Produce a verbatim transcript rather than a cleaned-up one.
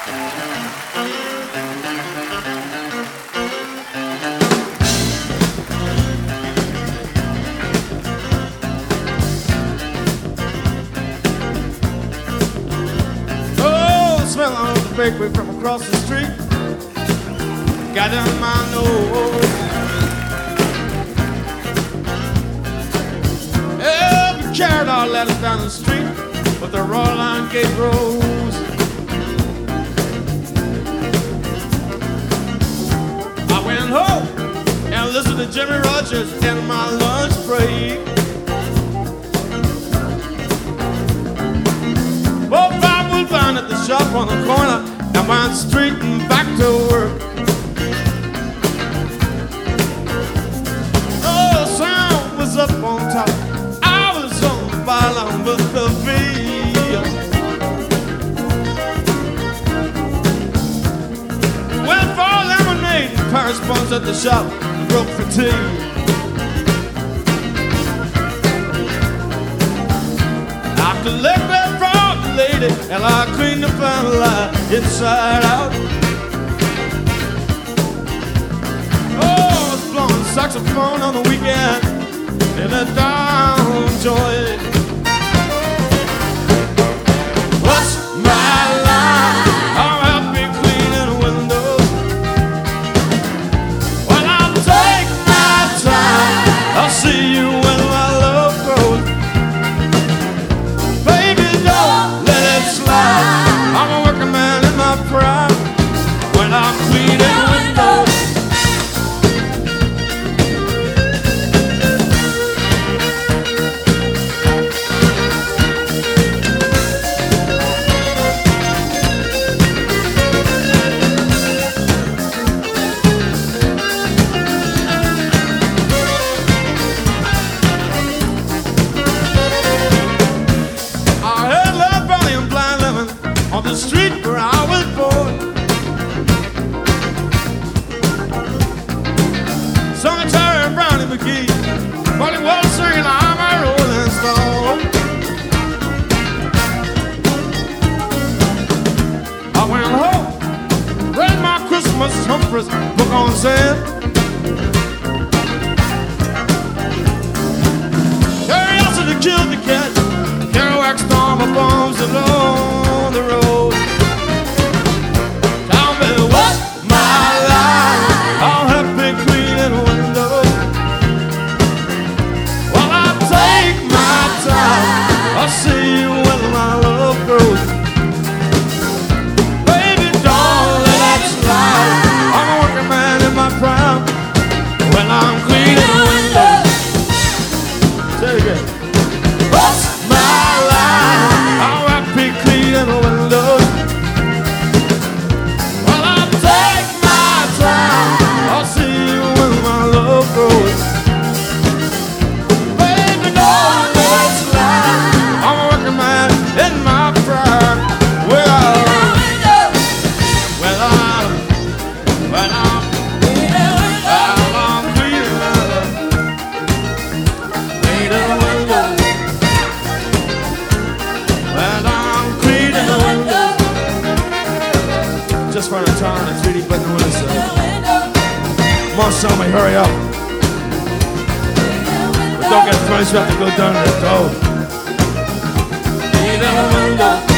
Smell of the bakery from across the street got in my nose. Every carrot I let it down the street, but the raw line gate rose. I went home and listened to Jimmy Rogers in my lunch break. Both five was found at the shop on the corner and went straight and back to work. Oh, the sound was up on top. I was on the bottom with the beat. Went for lemonade and Paris buns at the shop, broke for tea. After lick that frog lady, and I cleaned the family inside out. Oh, I was blowing saxophone on the weekend in a down joint. What's my line? I'm happy cleaning windows. Well, I'll take my time. I'll see you when my love grows. Baby, don't let it slide. I'm a working man in my prime when I'm cleaning windows. On the street where I was born, sung a Terry Brownie McGee, but he was singing I'm a Rolling Stone. I went home, read my Christmas Humphreys book on sale. Curiosity killed the cat, Kerouac storm my bombs alone the road. Tell me what's my line? I'll have been cleaning windows. Well, I'll take my time. I'll see you when my love grows. Baby, don't let it slide. I'm a working man in my prime when I'm cleaning windows. Say it again. What's my line? I'll have been cleaning windows. Well, I'll take my time. I'll see you when my love grows. Baby, don't let it slide. I'm a working man in my prime. Well, well, I'm, well, I'm, well, I'm cleaning windows. Well, I'm cleaning the window. Just for a turn, it's really putting the windows up. Come on, somebody, hurry up. But don't get finished, we have to go down to the door. Cleaning the window.